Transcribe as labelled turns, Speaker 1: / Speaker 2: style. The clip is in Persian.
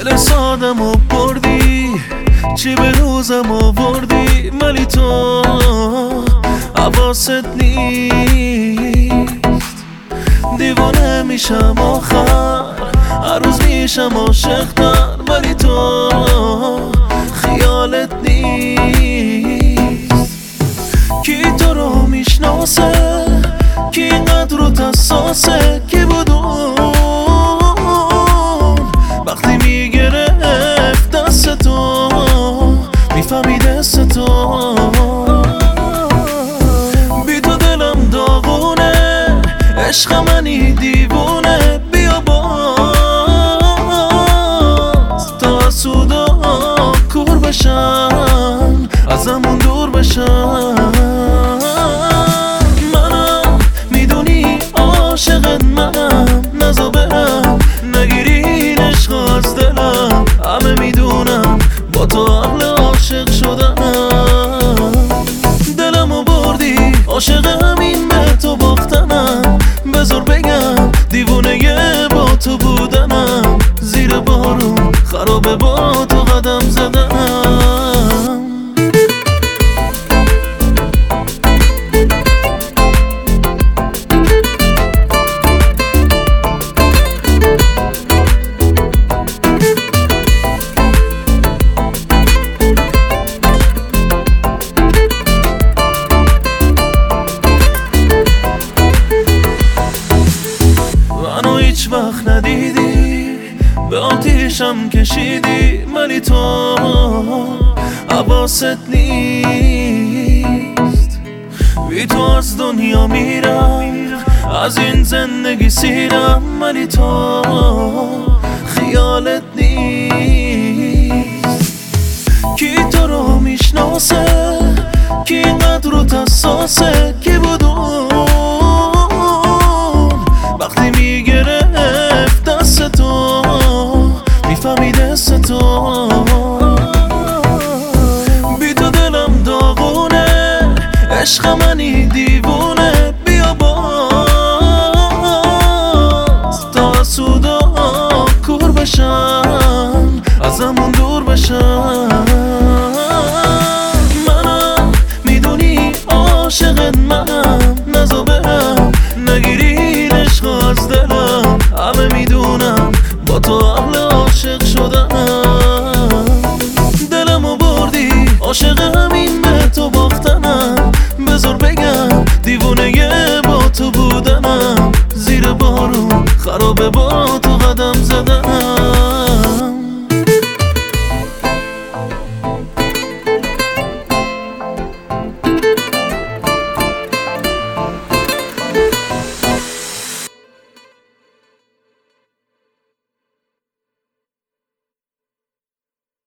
Speaker 1: دل سادم و بردی، چی به روزم آوردی، ولی تو حواست نیست. دیوانه میشم آخر، هر روز میشم عاشق‌تر، ولی تو خیالت نیست. کی تو رو میشناسه، کی اینقدر رو حساسه، کی بود وقتی میگرفت دست تو، میفهمید دست تو. بی تو دلم داغونه، عشق منی دیوونه، بیا باز تا سودا کور بشن، ازمون دور بشن. منم میدونی عاشقت منم، نزا برم نگیری این عشق از دلم. همه میدونم با تو اهل عاشق شدنم. دلمو بردی، عاشق همین به تو باختنم. بذار بگم دیوونه با تو بودنم. زیر بارون خرابه با تو قدم زدنم. منو هیچ وقت ندیدی، به آتیشم کشیدی، ولی تو حواست نیست. بی تو از دنیا میرم، از این زندگی سیرم، ولی تو خیالت نیست. کی تو رو میشناسه، کی اینقدر رو حساسه، کی بود وقتی میگرفت دست تو، میفهمید دست تو. بی تو دلم داغونه، عشق منی دیوونه، بیا باز تا سودا کور بشن، ازمون دور بشن.